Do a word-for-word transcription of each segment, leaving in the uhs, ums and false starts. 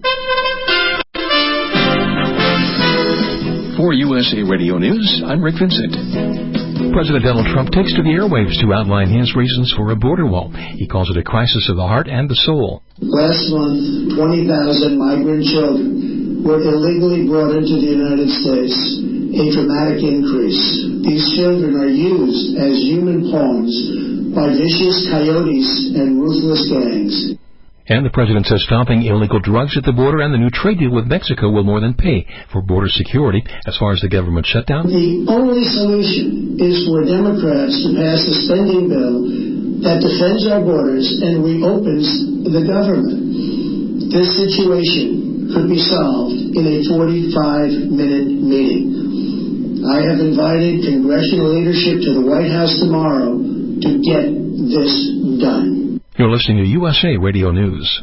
For U S A Radio News, I'm Rick Vincent. President Donald Trump takes to the airwaves to outline his reasons for a border wall. He calls it a crisis of the heart and the soul. Last month, twenty thousand migrant children were illegally brought into the United States, a dramatic increase. These children are used as human pawns by vicious coyotes and ruthless gangs. And the president says stopping illegal drugs at the border and the new trade deal with Mexico will more than pay for border security. As far as the government shutdown, the only solution is for Democrats to pass a spending bill that defends our borders and reopens the government. This situation could be solved in a forty-five minute meeting. I have invited congressional leadership to the White House tomorrow to get this done. You're listening to U S A Radio News.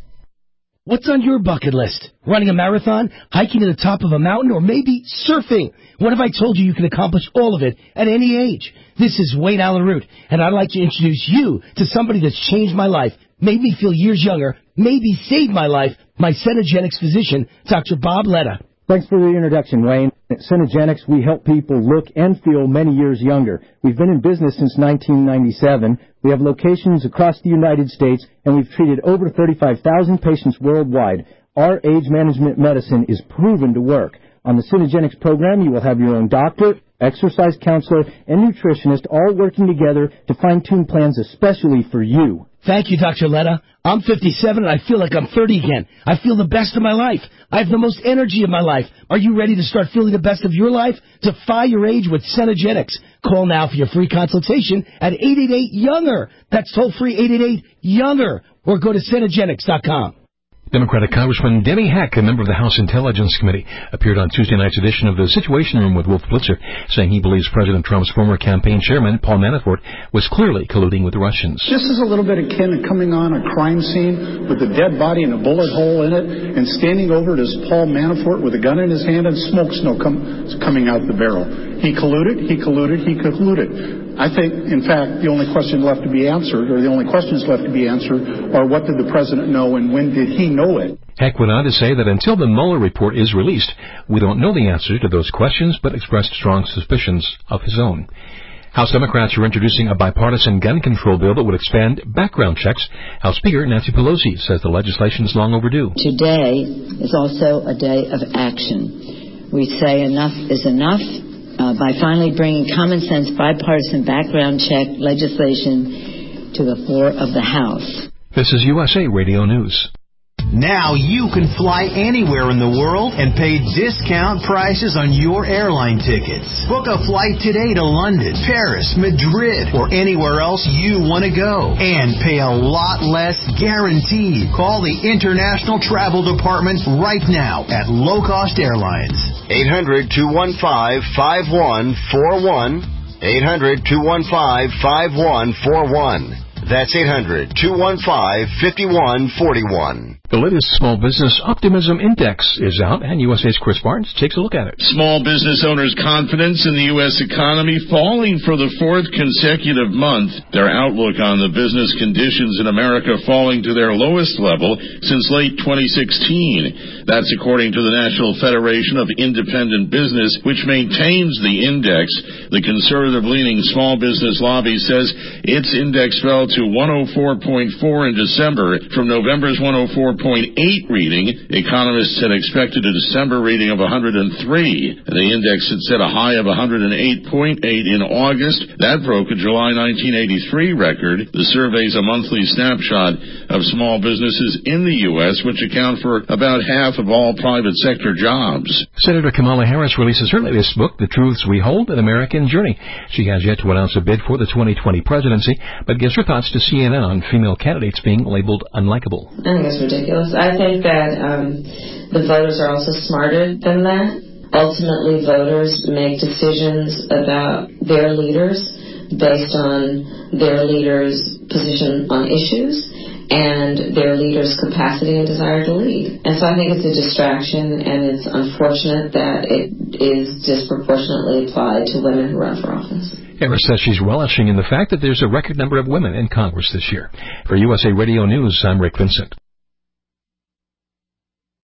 What's on your bucket list? Running a marathon, hiking to the top of a mountain, or maybe surfing? What if I told you you can accomplish all of it at any age? This is Wayne Allen Root, and I'd like to introduce you to somebody that's changed my life, made me feel years younger, maybe saved my life, my Cenegenics physician, Doctor Bob Letta. Thanks for the introduction, Wayne. At Cenegenics, we help people look and feel many years younger. We've been in business since nineteen ninety-seven. We have locations across the United States, and we've treated over thirty-five thousand patients worldwide. Our age management medicine is proven to work. On the Cenegenics program, you will have your own doctor, exercise counselor, and nutritionist all working together to fine-tune plans especially for you. Thank you, Doctor Letta. I'm fifty-seven, and I feel like I'm thirty again. I feel the best of my life. I have the most energy of my life. Are you ready to start feeling the best of your life? Defy your age with Cenegenics. Call now for your free consultation at eight eight eight, younger. That's toll-free eight eight eight, younger. Or go to Cenegenics dot com. Democratic Congressman Denny Heck, a member of the House Intelligence Committee, appeared on Tuesday night's edition of the Situation Room with Wolf Blitzer, saying he believes President Trump's former campaign chairman, Paul Manafort, was clearly colluding with the Russians. This is a little bit akin to coming on a crime scene with a dead body and a bullet hole in it, and standing over it is Paul Manafort with a gun in his hand and smoke snow com- coming out the barrel. He colluded, he colluded, he colluded. I think, in fact, the only question left to be answered, or the only questions left to be answered, are what did the president know and when did he know it? Heck went on to say that until the Mueller report is released, we don't know the answers to those questions, but expressed strong suspicions of his own. House Democrats are introducing a bipartisan gun control bill that would expand background checks. House Speaker Nancy Pelosi says the legislation is long overdue. Today is also a day of action. We say enough is enough. Uh, by finally bringing common sense bipartisan background check legislation to the floor of the House. This is U S A Radio News. Now you can fly anywhere in the world and pay discount prices on your airline tickets. Book a flight today to London, Paris, Madrid, or anywhere else you want to go. And pay a lot less guaranteed. Call the International Travel Department right now at Low Cost Airlines. eight hundred, two one five, five one four one. eight hundred, two one five, five one four one. That's eight hundred, two one five, five one four one. The latest Small Business Optimism Index is out, and U S A's Chris Barnes takes a look at it. Small business owners' confidence in the U S economy falling for the fourth consecutive month. Their outlook on the business conditions in America falling to their lowest level since late twenty sixteen. That's according to the National Federation of Independent Business, which maintains the index. The conservative-leaning small business lobby says its index fell to one oh four point four in December from November's one oh four point eight reading. Economists had expected a December reading of one hundred three. The index had set a high of one hundred eight point eight in August. That broke a July nineteen eighty-three record. The survey is a monthly snapshot of small businesses in the U S, which account for about half of all private sector jobs. Senator Kamala Harris releases her latest book, The Truths We Hold, An American Journey. She has yet to announce a bid for the twenty twenty presidency, but gives her thoughts to C N N on female candidates being labeled unlikable. I think it's ridiculous. I think that um, the voters are also smarter than that. Ultimately, voters make decisions about their leaders based on their leaders' position on issues and their leaders' capacity and desire to lead. And so I think it's a distraction, and it's unfortunate that it is disproportionately applied to women who run for office. Harris says she's relishing in the fact that there's a record number of women in Congress this year. For U S A Radio News, I'm Rick Vincent.